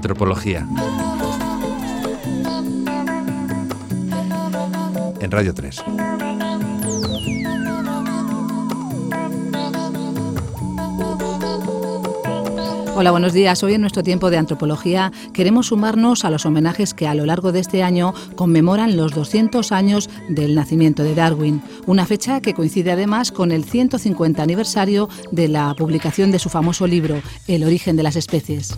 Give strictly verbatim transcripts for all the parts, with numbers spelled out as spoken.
Antropología. En Radio tres. Hola, buenos días. Hoy en nuestro tiempo de antropología queremos sumarnos a los homenajes que a lo largo de este año conmemoran los doscientos años del nacimiento de Darwin, una fecha que coincide además con el ciento cincuenta aniversario de la publicación de su famoso libro, El origen de las especies.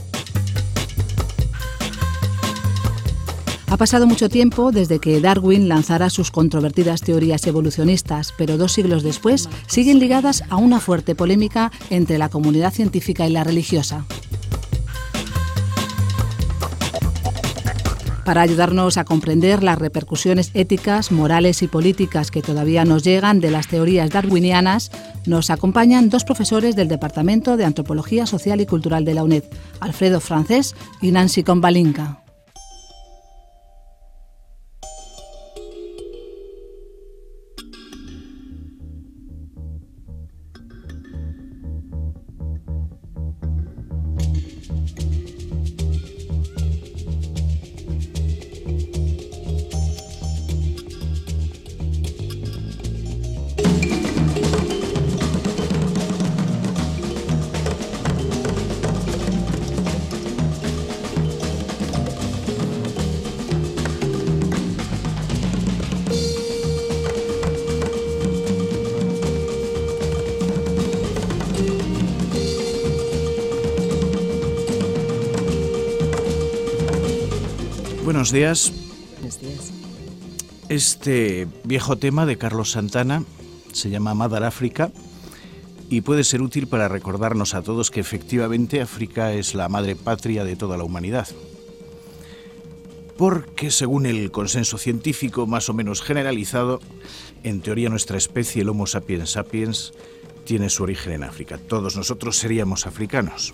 Ha pasado mucho tiempo desde que Darwin lanzara sus controvertidas teorías evolucionistas, pero dos siglos después siguen ligadas a una fuerte polémica entre la comunidad científica y la religiosa. Para ayudarnos a comprender las repercusiones éticas, morales y políticas que todavía nos llegan de las teorías darwinianas, nos acompañan dos profesores del Departamento de Antropología Social y Cultural de la UNED, Alfredo Francés y Nancy Combalinka. Buenos días. Buenos días. Este viejo tema de Carlos Santana se llama Mother África y puede ser útil para recordarnos a todos que efectivamente África es la madre patria de toda la humanidad. Porque según el consenso científico más o menos generalizado, en teoría nuestra especie, el Homo sapiens sapiens, tiene su origen en África. Todos nosotros seríamos africanos.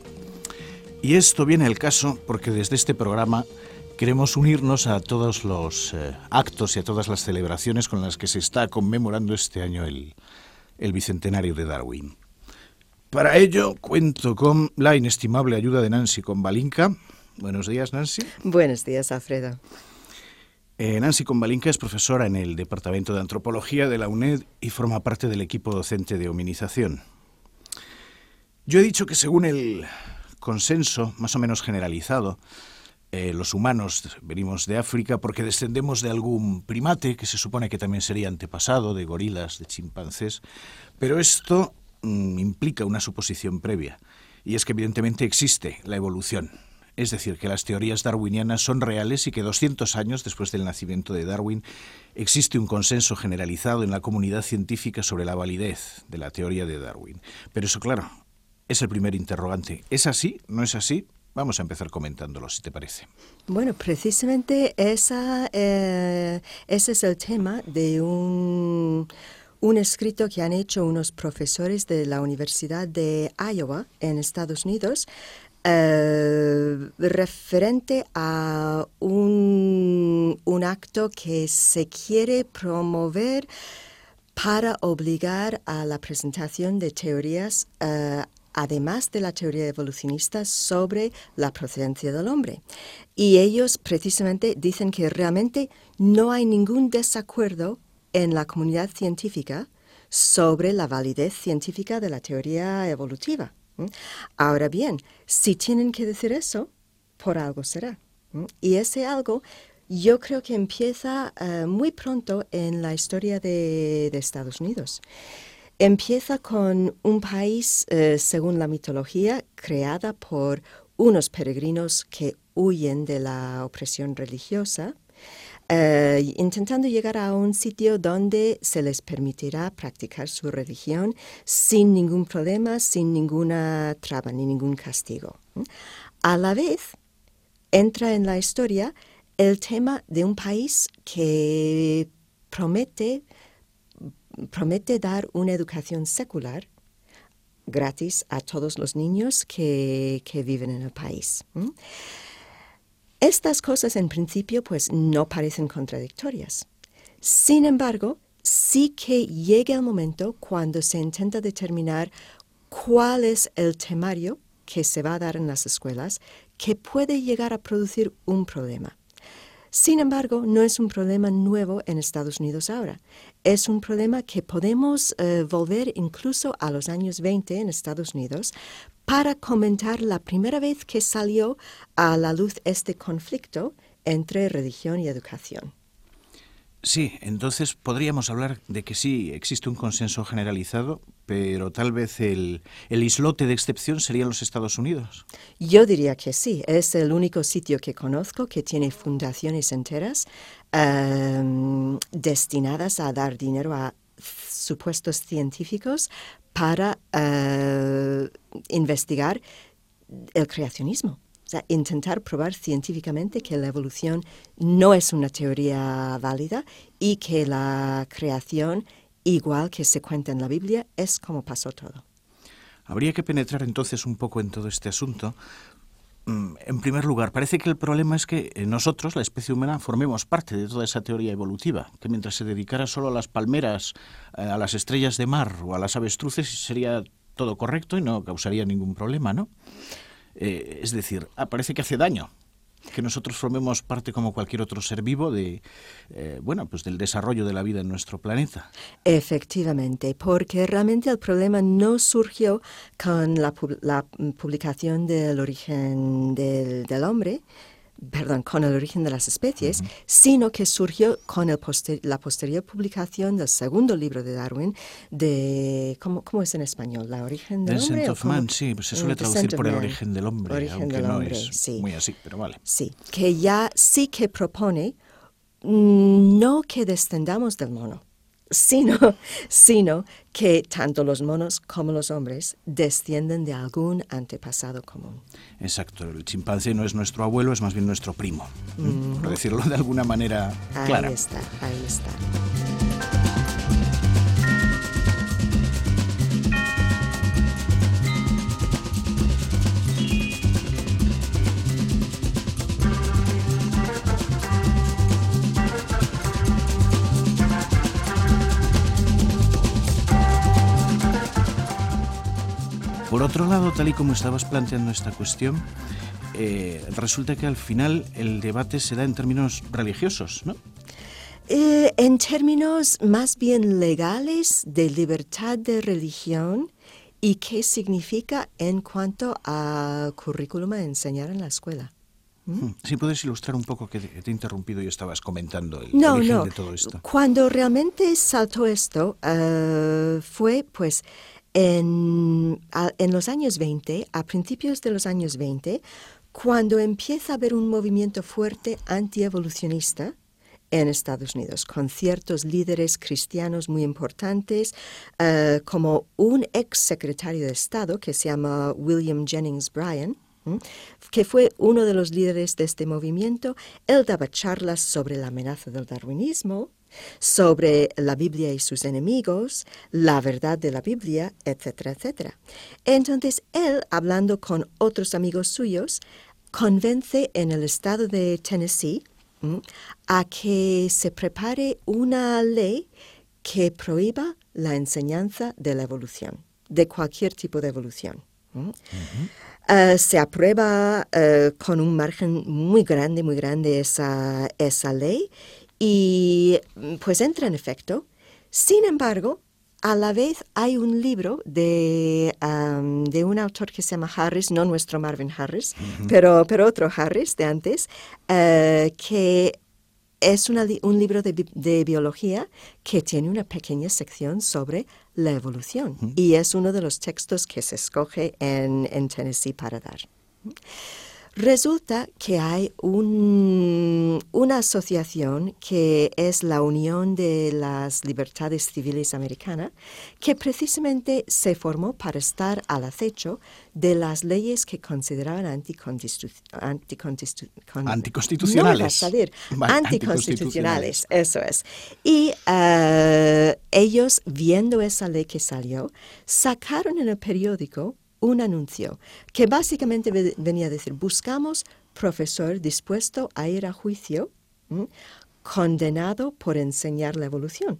Y esto viene al caso porque desde este programa queremos unirnos a todos los eh, actos y a todas las celebraciones con las que se está conmemorando este año el, el bicentenario de Darwin. Para ello cuento con la inestimable ayuda de Nancy Combalinka. Buenos días, Nancy. Buenos días, Alfredo. Eh, Nancy Combalinka es profesora en el Departamento de Antropología de la UNED y forma parte del equipo docente de hominización. Yo he dicho que según el consenso más o menos generalizado, Eh, los humanos venimos de África porque descendemos de algún primate que se supone que también sería antepasado de gorilas, de chimpancés, pero esto mm, implica una suposición previa, y es que evidentemente existe la evolución, es decir, que las teorías darwinianas son reales y que doscientos años después del nacimiento de Darwin existe un consenso generalizado en la comunidad científica sobre la validez de la teoría de Darwin. Pero eso, claro, es el primer interrogante. ¿Es así? ¿No es así? Vamos a empezar comentándolo, si te parece. Bueno, precisamente esa, eh, ese es el tema de un, un escrito que han hecho unos profesores de la Universidad de Iowa en Estados Unidos, eh, referente a un, un acto que se quiere promover para obligar a la presentación de teorías eh, además de la teoría evolucionista sobre la procedencia del hombre. Y ellos precisamente dicen que realmente no hay ningún desacuerdo en la comunidad científica sobre la validez científica de la teoría evolutiva. ¿Mm? Ahora bien, si tienen que decir eso, por algo será. ¿Mm? Y ese algo yo creo que empieza uh, muy pronto en la historia de, de Estados Unidos. Empieza con un país, eh, según la mitología, creada por unos peregrinos que huyen de la opresión religiosa, eh, intentando llegar a un sitio donde se les permitirá practicar su religión sin ningún problema, sin ninguna traba ni ningún castigo. A la vez, entra en la historia el tema de un país que promete promete dar una educación secular gratis a todos los niños que, que viven en el país. ¿Mm? Estas cosas en principio pues no parecen contradictorias. Sin embargo, sí que llega el momento cuando se intenta determinar cuál es el temario que se va a dar en las escuelas que puede llegar a producir un problema. Sin embargo, no es un problema nuevo en Estados Unidos ahora. Es un problema que podemos eh, volver incluso a los años veinte en Estados Unidos para comentar la primera vez que salió a la luz este conflicto entre religión y educación. Sí, entonces podríamos hablar de que sí existe un consenso generalizado, pero tal vez el, el islote de excepción serían los Estados Unidos. Yo diría que sí. Es el único sitio que conozco que tiene fundaciones enteras um, destinadas a dar dinero a supuestos científicos para uh, investigar el creacionismo. O sea, intentar probar científicamente que la evolución no es una teoría válida y que la creación, igual que se cuenta en la Biblia, es como pasó todo. Habría que penetrar entonces un poco en todo este asunto. En primer lugar, parece que el problema es que nosotros, la especie humana, formemos parte de toda esa teoría evolutiva, que mientras se dedicara solo a las palmeras, a las estrellas de mar o a las avestruces, sería todo correcto y no causaría ningún problema, ¿no? Eh, es decir, ah, parece que hace daño que nosotros formemos parte como cualquier otro ser vivo de, eh, bueno, pues del desarrollo de la vida en nuestro planeta. Efectivamente, porque realmente el problema no surgió con la, pub- la publicación del origen del, del hombre, perdón, con el origen de las especies, uh-huh. sino que surgió con el poster- la posterior publicación del segundo libro de Darwin, de, ¿cómo, cómo es en español? ¿La origen del Descent hombre? of Man, sí, pues se suele Mm, traducir por el Man. origen del hombre, Origen aunque del no hombre, es sí. muy así, pero vale. Sí, que ya sí que propone mm, no que descendamos del mono, Sino, sino que tanto los monos como los hombres descienden de algún antepasado común. Exacto, el chimpancé no es nuestro abuelo, es más bien nuestro primo, Mm-hmm. por decirlo de alguna manera clara. Ahí está, ahí está. Por otro lado, tal y como estabas planteando esta cuestión, eh, resulta que al final el debate se da en términos religiosos, ¿no? Eh, en términos más bien legales de libertad de religión y qué significa en cuanto a currículum a enseñar en la escuela. ¿Mm? Si puedes ilustrar un poco que te he interrumpido y estabas comentando el no, origen no. de todo esto. Cuando realmente saltó esto uh, fue pues en, a, en los años veinte, a principios de los años veinte, cuando empieza a haber un movimiento fuerte antievolucionista en Estados Unidos, con ciertos líderes cristianos muy importantes, uh, como un ex secretario de Estado que se llama William Jennings Bryan, ¿m? que fue uno de los líderes de este movimiento. Él daba charlas sobre la amenaza del darwinismo, sobre la Biblia y sus enemigos, la verdad de la Biblia, etcétera, etcétera. Entonces, él, hablando con otros amigos suyos, convence en el estado de Tennessee ¿m? a que se prepare una ley que prohíba la enseñanza de la evolución, de cualquier tipo de evolución. Uh-huh. Uh, se aprueba uh, con un margen muy grande, muy grande esa, esa ley y pues entra en efecto. Sin embargo, a la vez hay un libro de, um, de un autor que se llama Harris, no nuestro Marvin Harris, uh-huh. pero, pero otro Harris de antes, uh, que es una, un libro de, de biología que tiene una pequeña sección sobre la evolución. Uh-huh. Y es uno de los textos que se escoge en, en Tennessee para dar. Resulta que hay un, una asociación que es la Unión de las Libertades Civiles Americana, que precisamente se formó para estar al acecho de las leyes que consideraban anticonstitu- anticonstitu- con, anticonstitucionales. No va a salir. Vale, anticonstitucionales, anticonstitucionales, eso es. Y uh, ellos, viendo esa ley que salió, sacaron en el periódico un anuncio que básicamente venía a decir: buscamos profesor dispuesto a ir a juicio, ¿m? condenado por enseñar la evolución.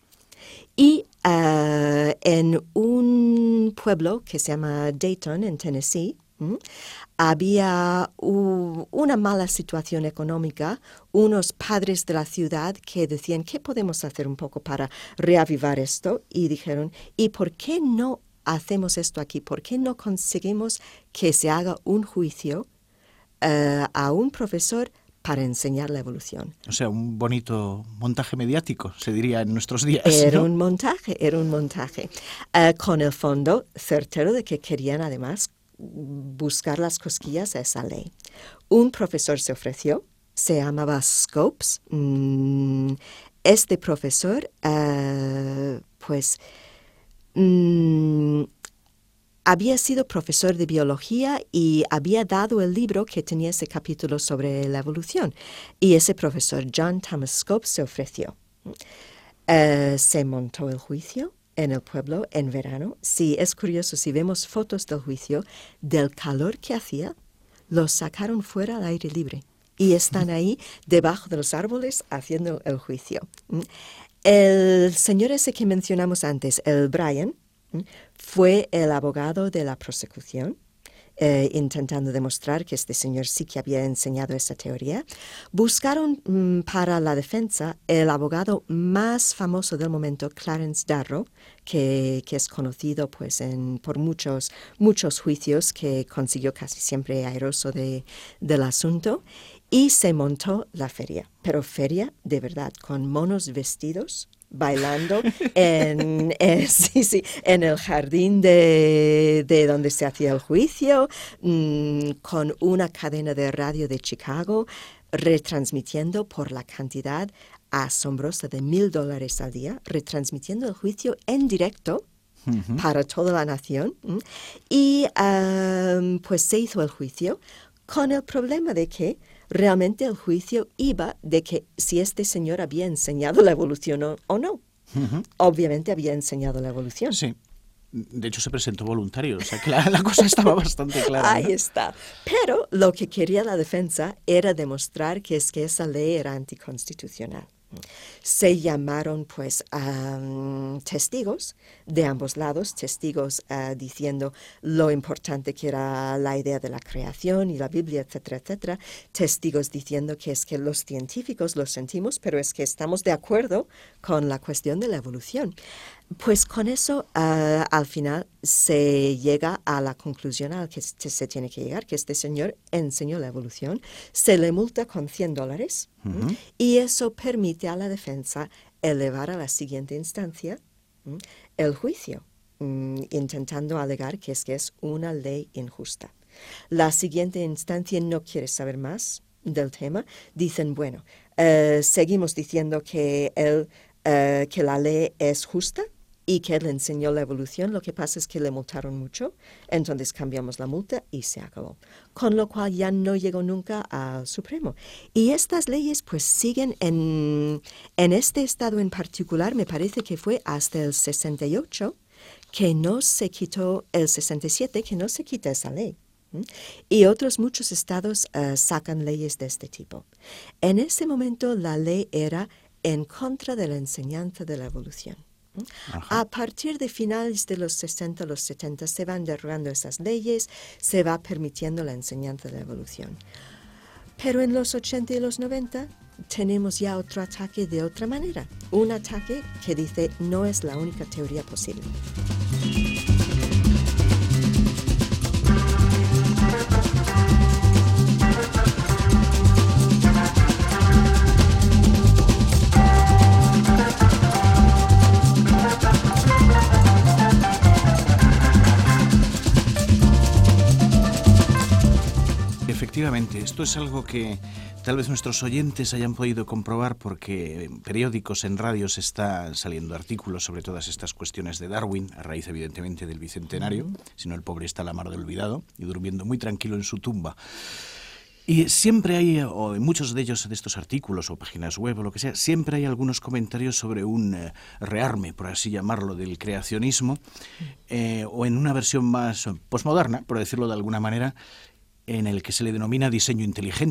Y uh, en un pueblo que se llama Dayton, en Tennessee, ¿Mm? Había uh, una mala situación económica, unos padres de la ciudad que decían, ¿qué podemos hacer un poco para reavivar esto? Y dijeron, ¿y por qué no hacemos esto aquí? ¿Por qué no conseguimos que se haga un juicio uh, a un profesor para enseñar la evolución? O sea, un bonito montaje mediático, se diría en nuestros días, Era ¿no? un montaje, era un montaje, uh, con el fondo certero de que querían además buscar las cosquillas a esa ley. Un profesor se ofreció, se llamaba Scopes. Mm, este profesor, uh, pues, mm, había sido profesor de biología y había dado el libro que tenía ese capítulo sobre la evolución. Y ese profesor, John Thomas Scopes, se ofreció. Uh, se montó el juicio en el pueblo en verano. Sí, es curioso, si vemos fotos del juicio, del calor que hacía, los sacaron fuera al aire libre y están ahí debajo de los árboles haciendo el juicio. El señor ese que mencionamos antes, el Brian, fue el abogado de la prosecución, eh, intentando demostrar que este señor sí que había enseñado esa teoría. Buscaron mm, para la defensa el abogado más famoso del momento, Clarence Darrow, que, que es conocido pues, en, por muchos, muchos juicios, que consiguió casi siempre airoso de, del asunto, y se montó la feria, pero feria de verdad, con monos vestidos, bailando en, eh, sí, sí, en el jardín de, de donde se hacía el juicio, mmm, con una cadena de radio de Chicago, retransmitiendo por la cantidad asombrosa de mil dólares al día, retransmitiendo el juicio en directo uh-huh. para toda la nación. Y um, pues se hizo el juicio con el problema de que realmente el juicio iba de que si este señor había enseñado la evolución o, o no. Uh-huh. Obviamente había enseñado la evolución. Sí. De hecho, se presentó voluntario. O sea, que la, la cosa estaba bastante clara. Ahí ¿no? está. Pero lo que quería la defensa era demostrar que es que esa ley era anticonstitucional. Se llamaron pues um, testigos de ambos lados, testigos uh, diciendo lo importante que era la idea de la creación y la Biblia, etcétera, etcétera. Testigos diciendo que es que los científicos lo sentimos, pero es que estamos de acuerdo con la cuestión de la evolución. Pues con eso uh, al final se llega a la conclusión a la que se tiene que llegar, que este señor enseñó la evolución, se le multa con cien dólares uh-huh. y eso permite a la defensa elevar a la siguiente instancia ¿m? el juicio, m, intentando alegar que es que es una ley injusta. La siguiente instancia no quiere saber más del tema. Dicen, bueno, uh, seguimos diciendo que, el, uh, que la ley es justa, y que él enseñó la evolución, lo que pasa es que le multaron mucho, entonces cambiamos la multa y se acabó. Con lo cual ya no llegó nunca al Supremo. Y estas leyes pues siguen en, en este estado en particular, me parece que fue hasta el sesenta y ocho, que no se quitó, el sesenta y siete, que no se quita esa ley. ¿Mm? Y otros muchos estados uh, sacan leyes de este tipo. En ese momento la ley era en contra de la enseñanza de la evolución. Ajá. A partir de finales de los sesenta, los setenta, se van derogando esas leyes, se va permitiendo la enseñanza de la evolución. Pero en los ochenta y los noventa tenemos ya otro ataque de otra manera. Un ataque que dice no es la única teoría posible. Efectivamente, esto es algo que tal vez nuestros oyentes hayan podido comprobar porque en periódicos, en radios están saliendo artículos sobre todas estas cuestiones de Darwin, a raíz evidentemente del bicentenario, uh-huh. si no el pobre está a la mar de olvidado y durmiendo muy tranquilo en su tumba. Y siempre hay, o en muchos de ellos, de estos artículos o páginas web o lo que sea, siempre hay algunos comentarios sobre un eh, rearme, por así llamarlo, del creacionismo, eh, o en una versión más posmoderna, por decirlo de alguna manera, en el que se le denomina diseño inteligente.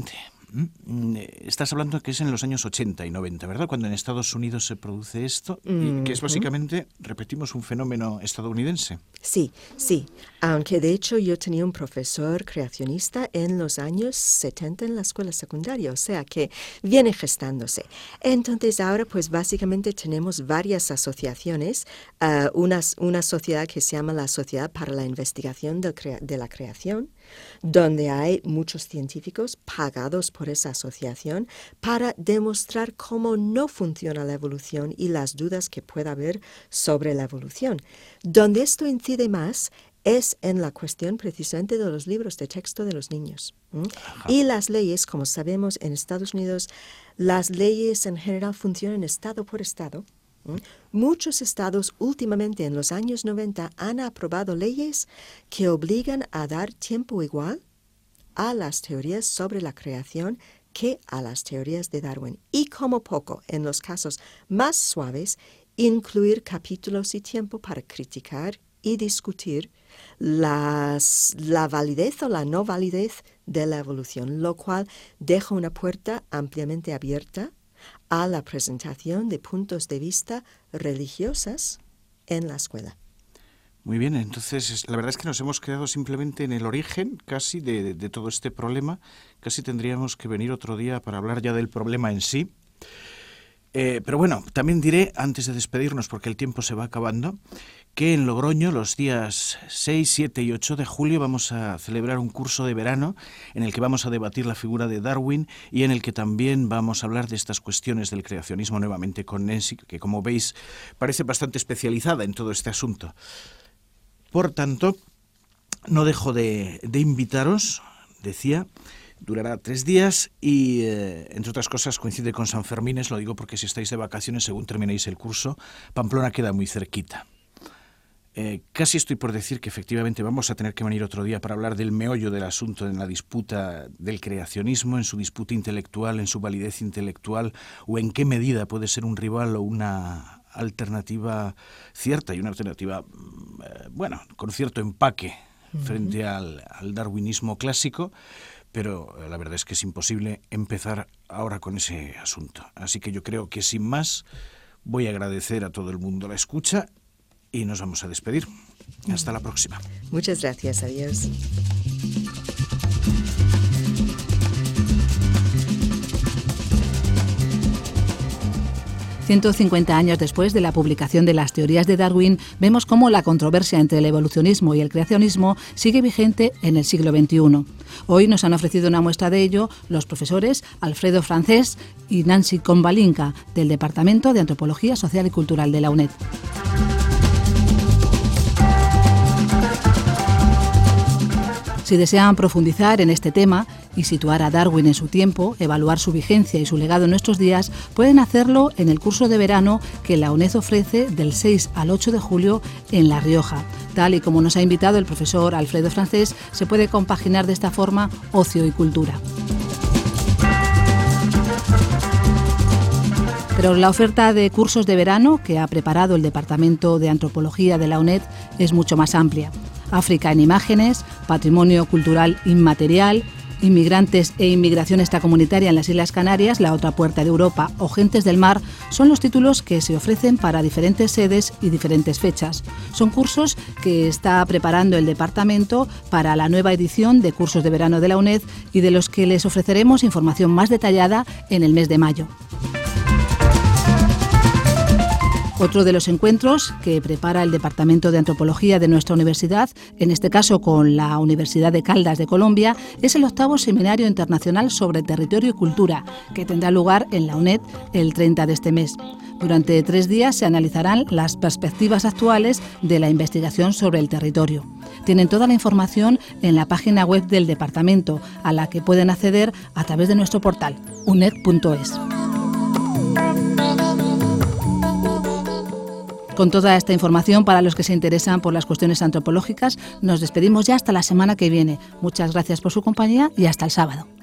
Estás hablando que es en los años ochenta y noventa, ¿verdad? Cuando en Estados Unidos se produce esto, mm-hmm. y que es básicamente, repetimos, un fenómeno estadounidense. Sí, sí. Aunque de hecho yo tenía un profesor creacionista en los años setenta en la escuela secundaria, o sea que viene gestándose. Entonces ahora pues básicamente tenemos varias asociaciones, uh, una, una sociedad que se llama la Sociedad para la Investigación de, crea- de la Creación, donde hay muchos científicos pagados por esa asociación para demostrar cómo no funciona la evolución y las dudas que pueda haber sobre la evolución. Donde esto incide más es en la cuestión precisamente de los libros de texto de los niños. ¿Mm? Y las leyes, como sabemos en Estados Unidos, las leyes en general funcionan estado por estado. ¿Mm? Muchos estados últimamente en los años noventa han aprobado leyes que obligan a dar tiempo igual a las teorías sobre la creación que a las teorías de Darwin. Y como poco, en los casos más suaves, incluir capítulos y tiempo para criticar y discutir las, la validez o la no validez de la evolución, lo cual deja una puerta ampliamente abierta a la presentación de puntos de vista religiosas en la escuela. Muy bien, entonces la verdad es que nos hemos quedado simplemente en el origen casi de, de, de todo este problema. Casi tendríamos que venir otro día para hablar ya del problema en sí. Eh, pero bueno, también diré, antes de despedirnos, porque el tiempo se va acabando, que en Logroño los días seis, siete y ocho de julio vamos a celebrar un curso de verano en el que vamos a debatir la figura de Darwin y en el que también vamos a hablar de estas cuestiones del creacionismo nuevamente con Nancy, que como veis parece bastante especializada en todo este asunto. Por tanto, no dejo de, de invitaros, decía. Durará tres días y, eh, entre otras cosas, coincide con San Fermines. Lo digo porque si estáis de vacaciones, según terminéis el curso, Pamplona queda muy cerquita. Eh, casi estoy por decir que efectivamente vamos a tener que venir otro día para hablar del meollo del asunto en la disputa del creacionismo, en su disputa intelectual, en su validez intelectual, o en qué medida puede ser un rival o una alternativa cierta y una alternativa, eh, bueno, con cierto empaque uh-huh. frente al, al darwinismo clásico. Pero la verdad es que es imposible empezar ahora con ese asunto. Así que yo creo que sin más voy a agradecer a todo el mundo la escucha y nos vamos a despedir. Hasta la próxima. Muchas gracias. Adiós. ciento cincuenta años después de la publicación de las teorías de Darwin, vemos cómo la controversia entre el evolucionismo y el creacionismo sigue vigente en el siglo veintiuno. Hoy nos han ofrecido una muestra de ello los profesores Alfredo Francés y Nancy Komvalinka, del Departamento de Antropología Social y Cultural de la UNED. Si desean profundizar en este tema y situar a Darwin en su tiempo, evaluar su vigencia y su legado en nuestros días, pueden hacerlo en el curso de verano que la UNED ofrece del seis al ocho de julio en La Rioja. Tal y como nos ha invitado el profesor Alfredo Francés, se puede compaginar de esta forma ocio y cultura. Pero la oferta de cursos de verano que ha preparado el Departamento de Antropología de la UNED es mucho más amplia. África en imágenes, patrimonio cultural inmaterial, inmigrantes e inmigración extracomunitaria en las Islas Canarias, la otra puerta de Europa o gentes del mar son los títulos que se ofrecen para diferentes sedes y diferentes fechas. Son cursos que está preparando el departamento para la nueva edición de cursos de verano de la UNED y de los que les ofreceremos información más detallada en el mes de mayo. Otro de los encuentros que prepara el Departamento de Antropología de nuestra universidad, en este caso con la Universidad de Caldas de Colombia, es el octavo Seminario Internacional sobre Territorio y Cultura, que tendrá lugar en la UNED el treinta de este mes. Durante tres días se analizarán las perspectivas actuales de la investigación sobre el territorio. Tienen toda la información en la página web del departamento, a la que pueden acceder a través de nuestro portal, uned punto es. Con toda esta información, para los que se interesan por las cuestiones antropológicas, nos despedimos ya hasta la semana que viene. Muchas gracias por su compañía y hasta el sábado.